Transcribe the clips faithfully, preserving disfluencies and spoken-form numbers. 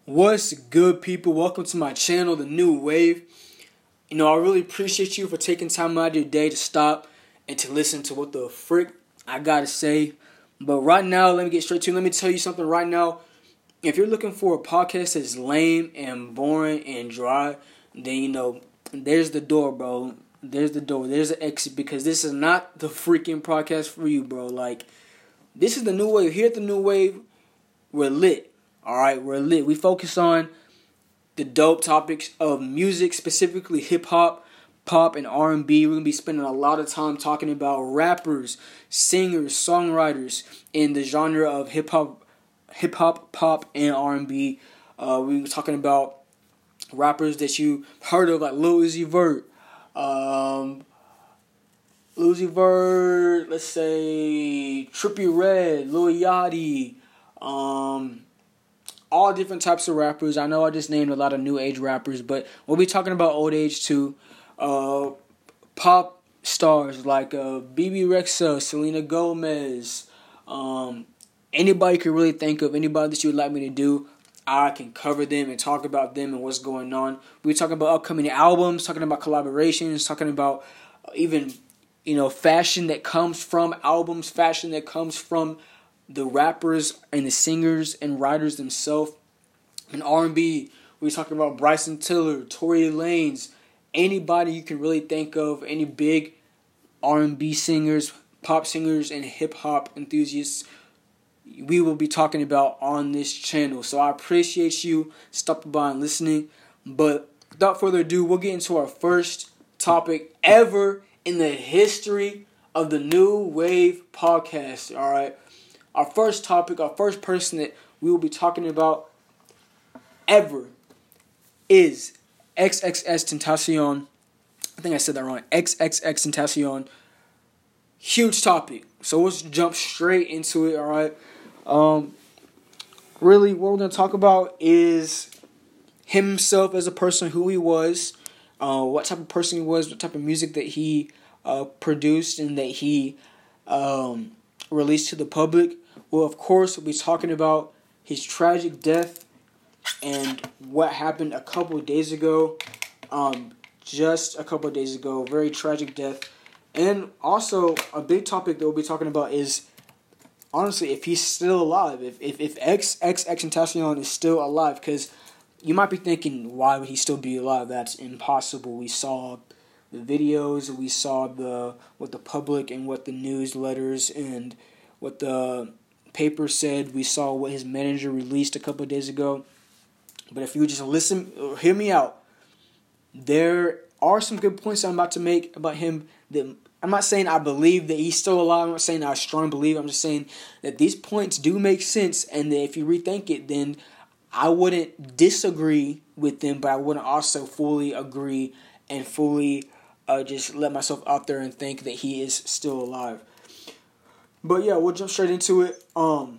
What's good, people? Welcome to my channel, The New Wave. You know, I really appreciate you for taking time out of your day to stop and to listen to what the frick I gotta say. But right now, let me get straight to it. Let me tell you something right now. If you're looking for a podcast that's lame and boring and dry, then, you know, there's the door, bro. There's the door. There's the exit, because this is not the freaking podcast for you, bro. Like, this is The New Wave. Here at The New Wave, we're lit. Alright, we're lit. We focus on the dope topics of music, specifically hip-hop, pop, and R and B. We're going to be spending a lot of time talking about rappers, singers, songwriters in the genre of hip-hop, hip-hop, pop, and R and B. Uh, we're talking about rappers that you heard of, like Lil Uzi Vert, um, Lil Uzi Vert, let's say Trippie Redd, Lil Yachty, um... all different types of rappers. I know I just named a lot of new age rappers, but we'll be talking about old age too. Uh, pop stars like uh, B B Rexha, Selena Gomez, um, anybody you can really think of, anybody that you would like me to do, I can cover them and talk about them and what's going on. We're talking about upcoming albums, talking about collaborations, talking about even, you know, fashion that comes from albums, fashion that comes from the rappers and the singers and writers themselves. In R and B, we're talking about Bryson Tiller, Tory Lanez, anybody you can really think of, any big R and B singers, pop singers, and hip-hop enthusiasts, we will be talking about on this channel. So I appreciate you stopping by and listening. But without further ado, we'll get into our first topic ever in the history of the New Wave podcast. All right. Our first topic, our first person that we will be talking about ever is X X X Tentacion. I think I said that wrong. X X X Tentacion. Huge topic. So let's jump straight into it, all right? Um, really, what we're going to talk about is him himself as a person, who he was, uh, what type of person he was, what type of music that he uh, produced and that he um, released to the public. Well, of course, we'll be talking about his tragic death and what happened a couple of days ago. Um, just a couple of days ago, very tragic death. And also, a big topic that we'll be talking about is, honestly, if he's still alive. If if, if X X X Tentacion is still alive. Because you might be thinking, why would he still be alive? That's impossible. We saw the videos, we saw the what the public and what the newsletters and what the paper said. We saw what his manager released a couple of days ago. But if you just listen, hear me out. There are some good points I'm about to make about him. That I'm not saying I believe that he's still alive. I'm not saying I strongly believe. I'm just saying that these points do make sense, and that if you rethink it, then I wouldn't disagree with them, but I wouldn't also fully agree and fully uh, just let myself out there and think that he is still alive. But yeah, we'll jump straight into it. Um,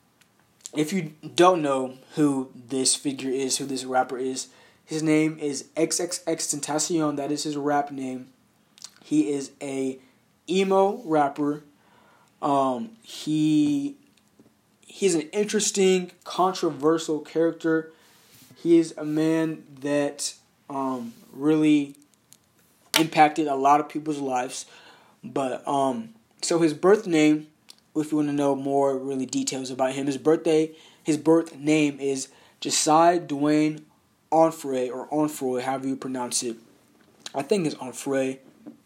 if you don't know who this figure is, who this rapper is, his name is X X X Tentacion. That is his rap name. He is a emo rapper. Um, he he's an interesting, controversial character. He is a man that um, really impacted a lot of people's lives. But um, so his birth name, if you want to know more really details about him, his birthday, his birth name is Josiah Dwayne Onfray, or Onfroy, however you pronounce it. I think it's Onfray,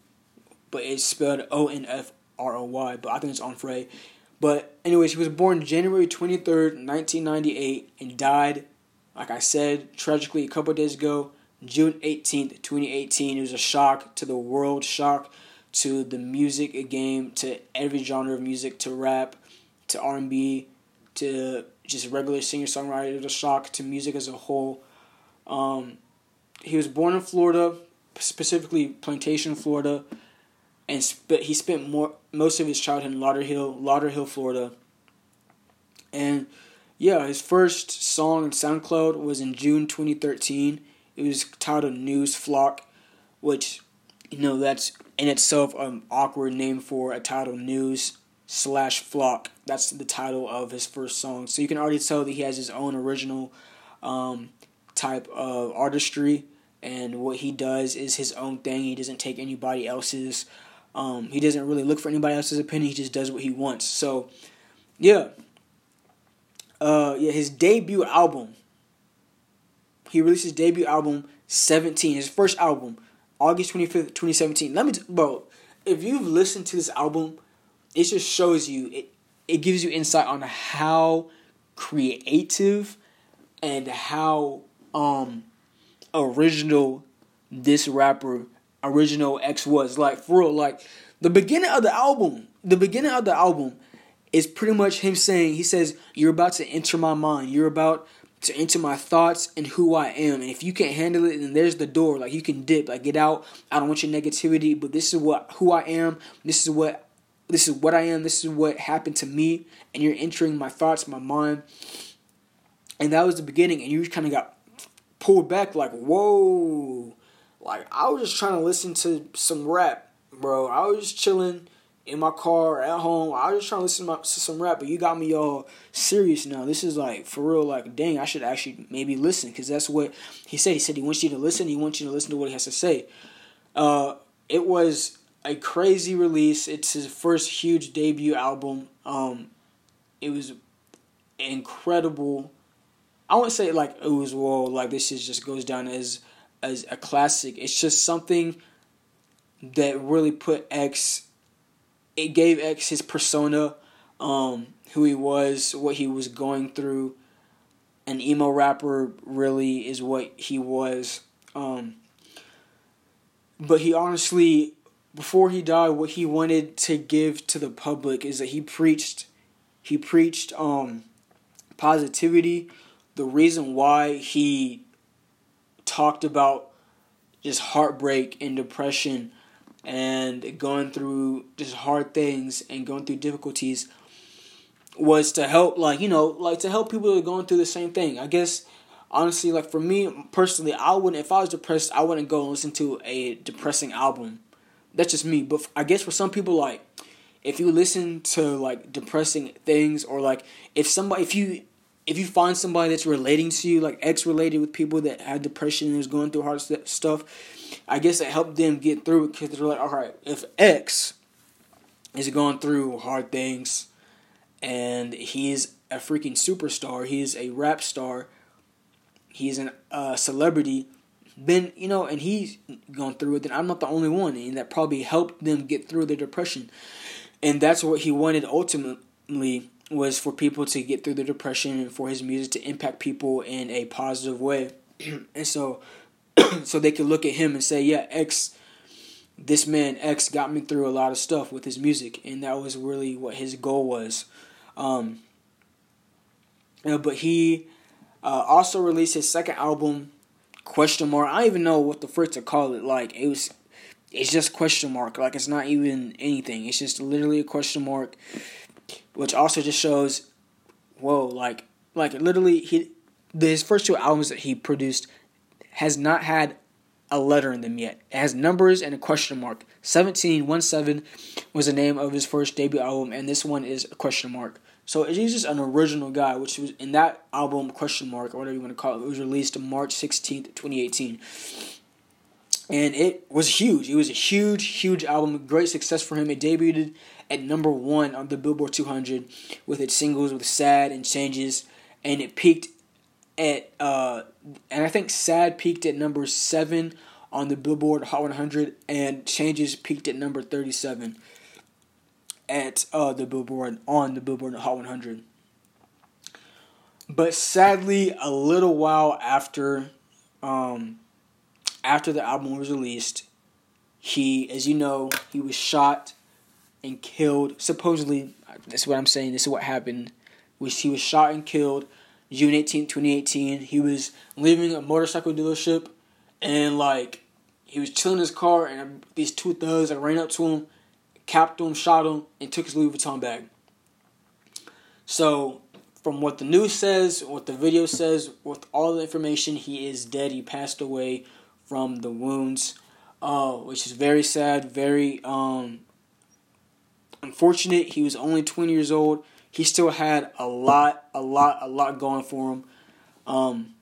but it's spelled O N F R O Y, but I think it's Onfray. But anyways, he was born January twenty-third, nineteen ninety-eight, and died, like I said, tragically a couple of days ago, June eighteenth, twenty eighteen. It was a shock to the world, shock to the music game, to every genre of music, to rap, to R and B, to just regular singer-songwriter. It was a shock to music as a whole. Um, he was born in Florida, specifically Plantation, Florida, and sp- he spent more most of his childhood in Lauderhill, Lauderhill, Florida. And yeah, his first song on SoundCloud was in June twenty thirteen. It was titled News Flock, which, you know, that's in itself an awkward name for a title, News slash Flock. That's the title of his first song. So you can already tell that he has his own original um, type of artistry, and what he does is his own thing. He doesn't take anybody else's. Um, he doesn't really look for anybody else's opinion. He just does what he wants. So, yeah, uh, yeah, his debut album. He released his debut album, seventeen, his first album, August twenty-fifth, twenty seventeen. Let me, t- bro, if you've listened to this album, it just shows you, it, it gives you insight on how creative and how um original this rapper, Original X, was. Like, for real, like, the beginning of the album, the beginning of the album is pretty much him saying, he says, you're about to enter my mind. You're about to enter my thoughts and who I am. And if you can't handle it, then there's the door. Like, you can dip. Like, get out. I don't want your negativity, but this is what who I am. This is what this is what I am. This is what happened to me. And you're entering my thoughts, my mind. And that was the beginning. And you kind of got pulled back like, whoa. Like, I was just trying to listen to some rap, bro. I was just chilling in my car, at home. I was just trying to listen to, my, to some rap, but you got me all serious now. This is like, for real, like, dang, I should actually maybe listen, because that's what he said. He said he wants you to listen. He wants you to listen to what he has to say. Uh, it was a crazy release. It's his first huge debut album. Um, it was incredible. I wouldn't say, like, it was, whoa, like, this is just goes down as as a classic. It's just something that really put X, it gave X his persona, um, who he was, what he was going through. An emo rapper really is what he was. Um, but he honestly, before he died, what he wanted to give to the public is that he preached, he preached um, positivity. The reason why he talked about just heartbreak and depression and going through just hard things and going through difficulties was to help, like, you know, like to help people that are going through the same thing. I guess, honestly, like, for me personally, I wouldn't, if I was depressed, I wouldn't go and listen to a depressing album. That's just me. But I guess for some people, like, if you listen to, like, depressing things, or, like, if somebody, if you, if you find somebody that's relating to you, like X related with people that had depression and was going through hard st- stuff, I guess it helped them get through it, because they're like, all right, if X is going through hard things and he's a freaking superstar, he's a rap star, he's a uh, celebrity, then, you know, and he's going through it, then I'm not the only one. And that probably helped them get through their depression. And that's what he wanted ultimately, was for people to get through their depression and for his music to impact people in a positive way. And so so they could look at him and say, yeah, X, this man X got me through a lot of stuff with his music. And that was really what his goal was. Um, you know, but he uh, also released his second album, Question Mark. I don't even know what the frick to call it. Like, it was, it's just question mark. Like, it's not even anything. It's just literally a question mark. Which also just shows, whoa, like, like literally, he, his first two albums that he produced has not had a letter in them yet. It has numbers and a question mark. seventeen, one seven was the name of his first debut album, and this one is a question mark. So he's just an original guy, which was in that album, question mark, or whatever you want to call it. It was released March sixteenth, twenty eighteen. And it was huge. It was a huge, huge album. Great success for him. It debuted at number one on the Billboard two hundred with its singles with Sad and Changes. And it peaked at, uh, and I think Sad peaked at number seven on the Billboard Hot one hundred. And Changes peaked at number thirty-seven at uh, the Billboard, on the Billboard Hot one hundred. But sadly, a little while after, um, after the album was released, he, as you know, he was shot and killed. Supposedly, that's what I'm saying, this is what happened. Was he was shot and killed June eighteenth, twenty eighteen. He was leaving a motorcycle dealership, and, like, he was chilling in his car, and these two thugs, like, ran up to him, capped him, shot him, and took his Louis Vuitton bag. So, from what the news says, what the video says, with all the information, he is dead. He passed away from the wounds, uh, which is very sad, very um, unfortunate. He was only twenty years old. He still had a lot, a lot, a lot going for him. Um,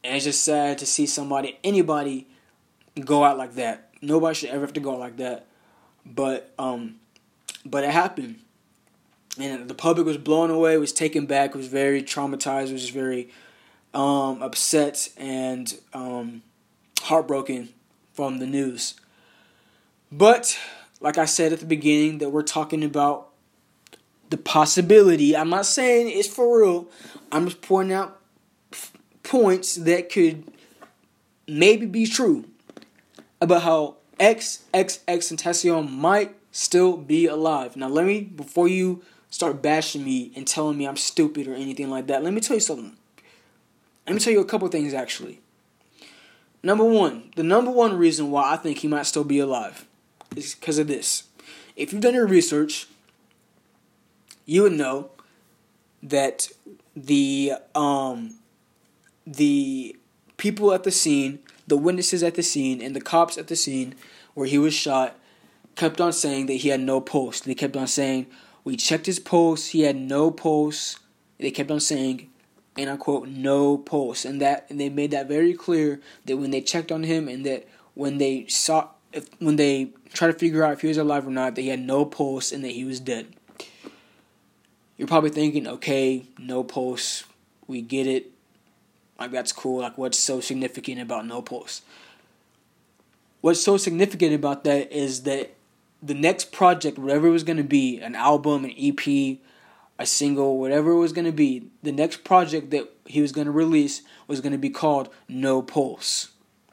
And it's just sad to see somebody, anybody, go out like that. Nobody should ever have to go out like that. But um, but it happened. And the public was blown away, was taken back, was very traumatized, was very um, upset and um, heartbroken from the news. But, like I said at the beginning, that we're talking about the possibility. I'm not saying it's for real. I'm just pointing out f- points that could maybe be true about how X X X Tentacion might still be alive. Now, let me, before you start bashing me and telling me I'm stupid or anything like that, let me tell you something. Let me tell you a couple things, actually. Number one, the number one reason why I think he might still be alive is because of this. If you've done your research, you would know that the um the people at the scene, the witnesses at the scene, and the cops at the scene where he was shot kept on saying that he had no pulse. They kept on saying, we checked his pulse, he had no pulse. They kept on saying, and I quote, no pulse. And that and they made that very clear that when they checked on him and that when they saw if when they tried to figure out if he was alive or not, that he had no pulse and that he was dead. You're probably thinking, okay, no pulse, we get it. Like, that's cool. Like, what's so significant about no pulse? What's so significant about that is that the next project, whatever it was going to be, an album, an E P, a single, whatever it was going to be, the next project that he was going to release was going to be called No Pulse.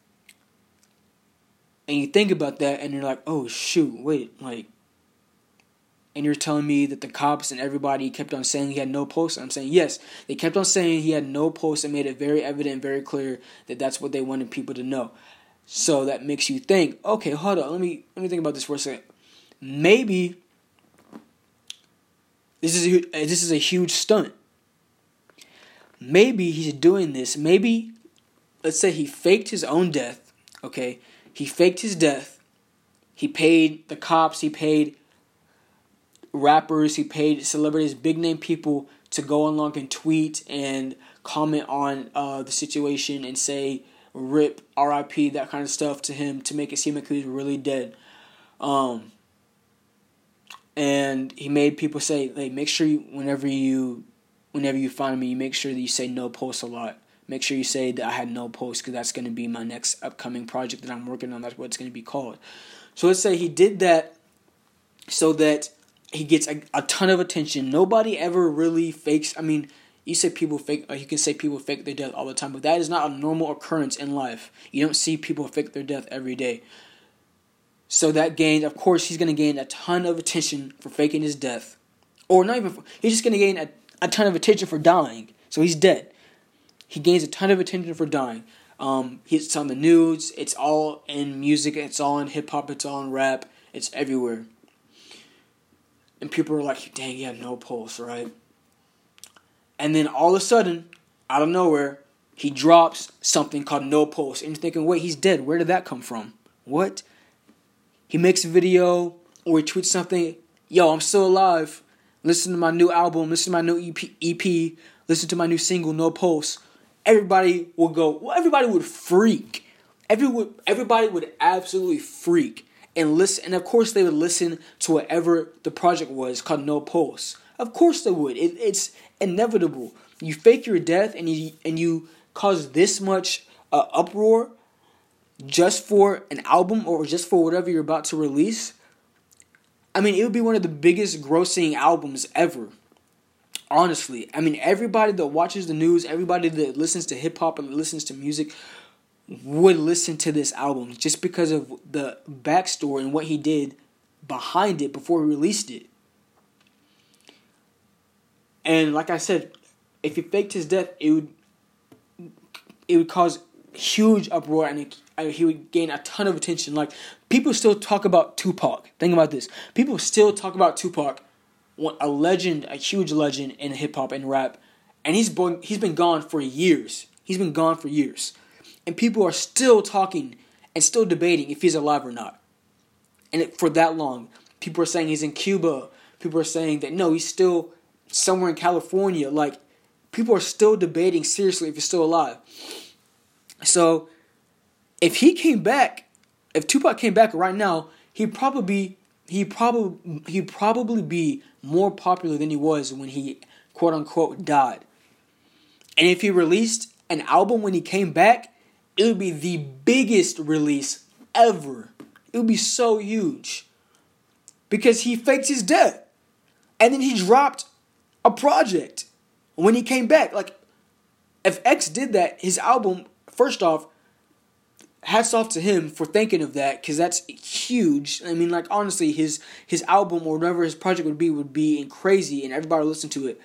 And you think about that and you're like, oh, shoot, wait, like, and you're telling me that the cops and everybody kept on saying he had no pulse? I'm saying, yes, they kept on saying he had no pulse and made it very evident, very clear that that's what they wanted people to know. So that makes you think, okay, hold on, let me let me think about this for a second. Maybe this is a, this is a huge stunt. Maybe he's doing this. Maybe, let's say he faked his own death, okay? He faked his death. He paid the cops, he paid rappers, he paid celebrities, big name people to go along and tweet and comment on uh, the situation and say rip, R I P, that kind of stuff to him to make it seem like he was really dead. Um, and he made people say, hey, make sure you, whenever you whenever you find me, you make sure that you say no pulse a lot. Make sure you say that I had no pulse because that's going to be my next upcoming project that I'm working on. That's what it's going to be called. So let's say he did that so that he gets a, a ton of attention. Nobody ever really fakes. I mean, you say people fake, or you can say people fake their death all the time, but that is not a normal occurrence in life. You don't see people fake their death every day. So that gained, of course, he's going to gain a ton of attention for faking his death. Or not even, for, he's just going to gain a, a ton of attention for dying. So he's dead. He gains a ton of attention for dying. Um, it's on the news. It's all in music. It's all in hip-hop. It's all in rap. It's everywhere. And people are like, dang, he had no pulse, right? And then all of a sudden, out of nowhere, he drops something called No Pulse. And you're thinking, wait, he's dead. Where did that come from? What? He makes a video or he tweets something, yo, I'm still alive. Listen to my new album. Listen to my new E P. E P. Listen to my new single, No Pulse. Everybody will go, well, everybody would freak. Everyone, everybody would absolutely freak. And listen, and of course they would listen to whatever the project was called No Pulse. Of course they would. It, it's inevitable. You fake your death and you and you cause this much uh, uproar just for an album or just for whatever you're about to release. I mean, it would be one of the biggest grossing albums ever. Honestly, I mean, everybody that watches the news, everybody that listens to hip hop and listens to music would listen to this album just because of the backstory and what he did behind it before he released it. And like I said, if he faked his death, it would it would cause huge uproar and it, uh, he would gain a ton of attention. Like, people still talk about Tupac. Think about this. People still talk about Tupac, a legend, a huge legend in hip hop and rap, and he's been he's been gone for years. He's been gone for years. And people are still talking and still debating if he's alive or not. And it, for that long. People are saying he's in Cuba. People are saying that, no, he's still somewhere in California. Like, people are still debating seriously if he's still alive. So if he came back, if Tupac came back right now, he'd probably he probably he'd probably be more popular than he was when he quote unquote died. And if he released an album when he came back, it would be the biggest release ever. It would be so huge. Because he faked his death. And then he dropped a project when he came back. Like, if X did that, his album, first off, hats off to him for thinking of that, because that's huge. I mean, like, honestly, his his album or whatever his project would be would be crazy, and everybody would listen to it.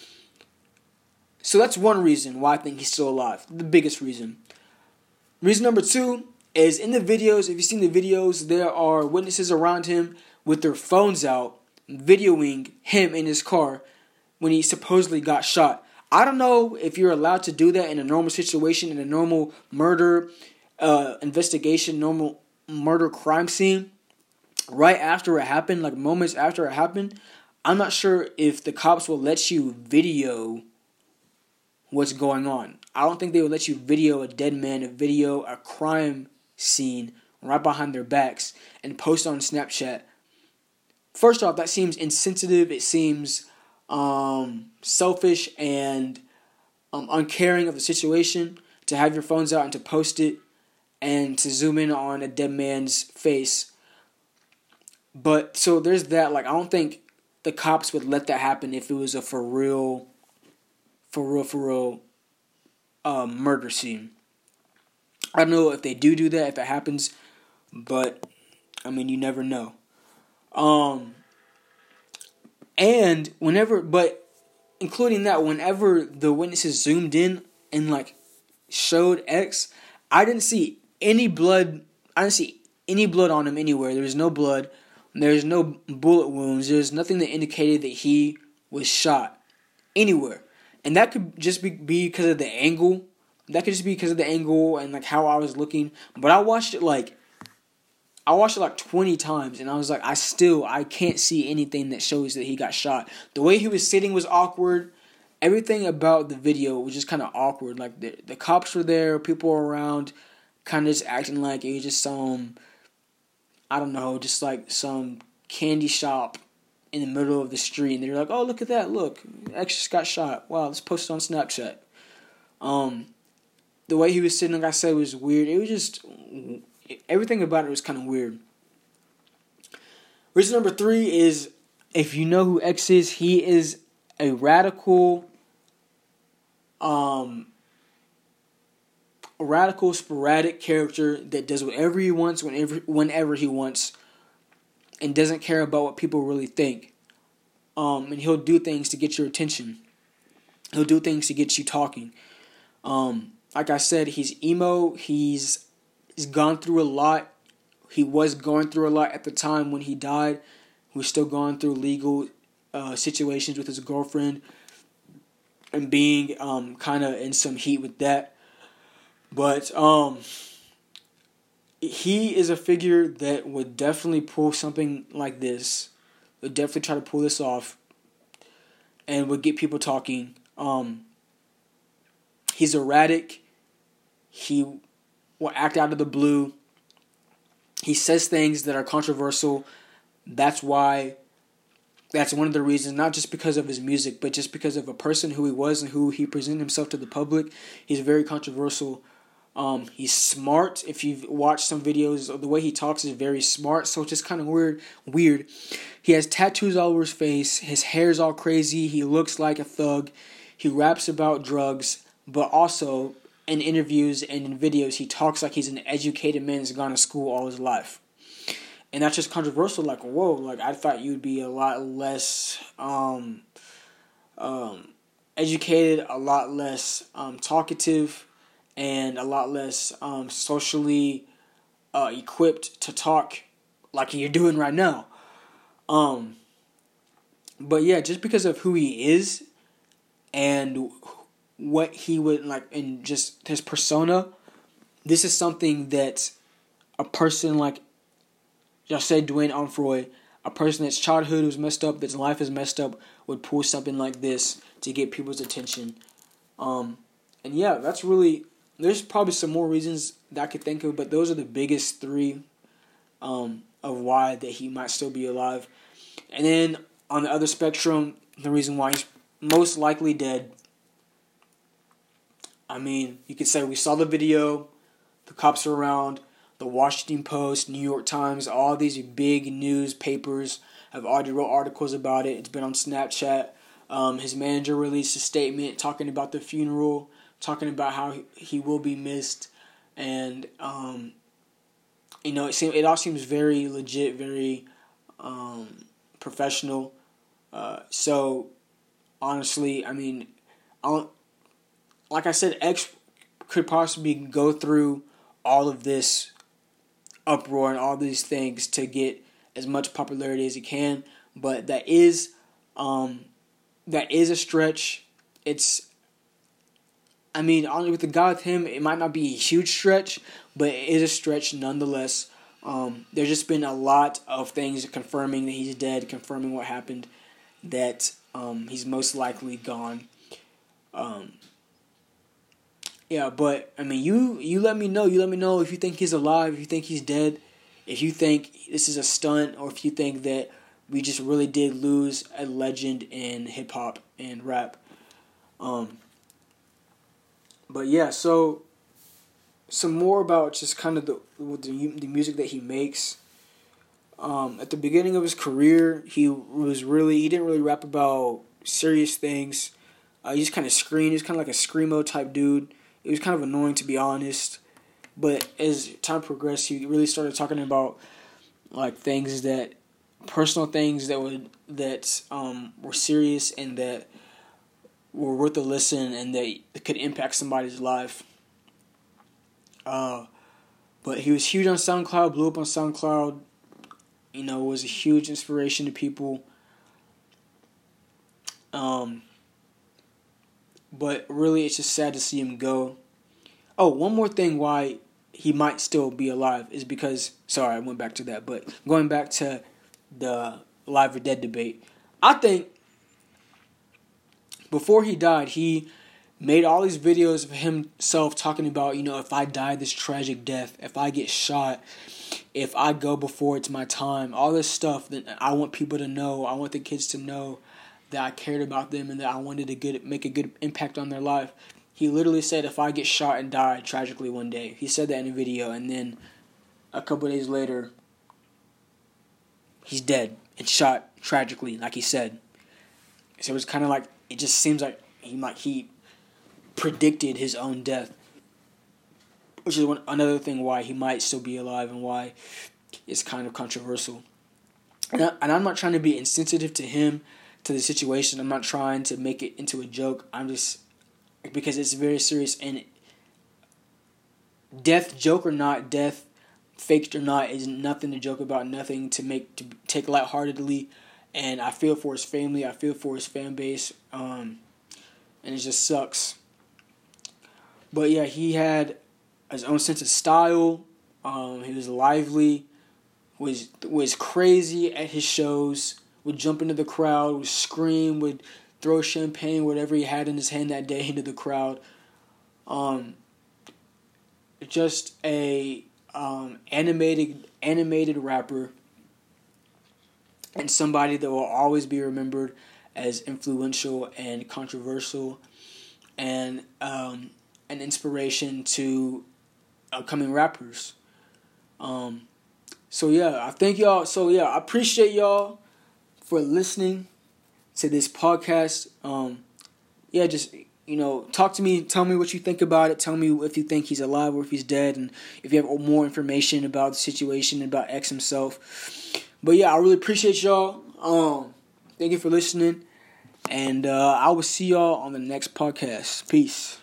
So that's one reason why I think he's still alive. The biggest reason. Reason number two is in the videos, if you've seen the videos, there are witnesses around him with their phones out, videoing him in his car when he supposedly got shot. I don't know if you're allowed to do that in a normal situation, in a normal murder uh, investigation, normal murder crime scene, right after it happened, like moments after it happened. I'm not sure if the cops will let you video what's going on. I don't think they would let you video a dead man, a video a crime scene right behind their backs and post on Snapchat. First off, that seems insensitive. It seems um, selfish and um, uncaring of the situation to have your phones out and to post it and to zoom in on a dead man's face. But so there's that. Like, I don't think the cops would let that happen if it was a for real, for real, for real uh, murder scene. I don't know if they do do that, if it happens, but I mean, you never know. Um, and whenever, but including that, whenever the witnesses zoomed in and like showed X, I didn't see any blood. I didn't see any blood on him anywhere. There was no blood. There's no bullet wounds. There's nothing that indicated that he was shot anywhere. And that could just be, be because of the angle. That could just be because of the angle and like how I was looking. But I watched it like I watched it like twenty times, and I was like, I still I can't see anything that shows that he got shot. The way he was sitting was awkward. Everything about the video was just kind of awkward. Like the the cops were there, people were around, kind of just acting like it was just some, I don't know, just like some candy shop in the middle of the street, and they're like, "Oh, look at that! Look, X just got shot. Wow, let's post it on Snapchat." Um, the way he was sitting, like I said, was weird. It was just everything about it was kind of weird. Reason number three is, if you know who X is, he is a radical, um, a radical, sporadic character that does whatever he wants, whenever, whenever he wants, and doesn't care about what people really think. Um, and he'll do things to get your attention. He'll do things to get you talking. Um, like I said, he's emo. He's he's gone through a lot. He was going through a lot at the time when he died. He was still going through legal uh, situations with his girlfriend and being um, kind of in some heat with that. But um, he is a figure that would definitely pull something like this. Would definitely try to pull this off and would get people talking. Um, he's erratic. He will act out of the blue. He says things that are controversial. That's why, that's one of the reasons, not just because of his music, but just because of a person who he was and who he presented himself to the public. He's very controversial. Um, he's smart. If you've watched some videos, the way he talks is very smart, so it's just kind of weird. Weird. He has tattoos all over his face. His hair's all crazy. He looks like a thug. He raps about drugs, but also in interviews and in videos, he talks like he's an educated man that's gone to school all his life. And that's just controversial. Like, whoa, like I thought you'd be a lot less um, um, educated, a lot less um, talkative, and a lot less um, socially uh, equipped to talk like you're doing right now. Um, but yeah, just because of who he is and what he would like, and just his persona, this is something that a person like, just say Dwayne Onfroy, a person that's childhood was messed up, that's life is messed up, would pull something like this to get people's attention. Um, and yeah, that's really there's probably some more reasons that I could think of, but those are the biggest three um, of why that he might still be alive. And then on the other spectrum, the reason why he's most likely dead. I mean, you could say we saw the video, the cops are around, the Washington Post, New York Times, all these big newspapers have already wrote articles about it. It's been on Snapchat. Um, his manager released a statement talking about the funeral, talking about how he, he will be missed, and um, you know, it seems it all seems very legit, very um, professional. Uh, so honestly, I mean, I don't, like I said, X could possibly go through all of this uproar and all these things to get as much popularity as he can, but that is um, that is a stretch. It's, I mean, only with a guy with him, it might not be a huge stretch, but it is a stretch nonetheless. Um, there's just been a lot of things confirming that he's dead, confirming what happened, that um, he's most likely gone. Um, yeah, but, I mean, you, you let me know. You let me know if you think he's alive, if you think he's dead, if you think this is a stunt, or if you think that we just really did lose a legend in hip-hop and rap. Um, but, yeah, so some more about just kind of the the, the music that he makes. Um, at the beginning of his career, he was really, he didn't really rap about serious things. Uh, he just kind of screamed. He was kind of like a screamo type dude. It was kind of annoying, to be honest. But as time progressed, he really started talking about like things that, personal things that would that um, were serious and that were worth a listen and that could impact somebody's life. Uh, but he was huge on SoundCloud, blew up on SoundCloud. You know, was a huge inspiration to people. Um, but really, it's just sad to see him go. Oh, one more thing why he might still be alive is because, sorry, I went back to that, but going back to the alive or dead debate, I think before he died, he made all these videos of himself talking about, you know, if I die this tragic death, if I get shot, if I go before it's my time, all this stuff that I want people to know, I want the kids to know that I cared about them and that I wanted to good, make a good impact on their life. He literally said, if I get shot and die tragically one day. He said that in a video, and then a couple of days later, he's dead and shot tragically, like he said. So it was kind of like, it just seems like he might, he predicted his own death, which is one, another thing why he might still be alive and why it's kind of controversial. And, I, and I'm not trying to be insensitive to him, to the situation. I'm not trying to make it into a joke. I'm just, because it's very serious, and death, joke or not, death, faked or not, is nothing to joke about, nothing to make, to take lightheartedly. And I feel for his family, I feel for his fan base, um, and it just sucks. But yeah, he had his own sense of style. Um, he was lively, was was crazy at his shows, would jump into the crowd, would scream, would throw champagne, whatever he had in his hand that day, into the crowd. Um, just a um, animated animated rapper, and somebody that will always be remembered as influential and controversial, and um, an inspiration to upcoming rappers. Um, so yeah, I thank y'all. So yeah, I appreciate y'all for listening to this podcast. Um, yeah, just, you know, talk to me. Tell me what you think about it. Tell me if you think he's alive or if he's dead, and if you have more information about the situation, about X himself. But yeah, I really appreciate y'all. Um, thank you for listening, and uh, I will see y'all on the next podcast. Peace.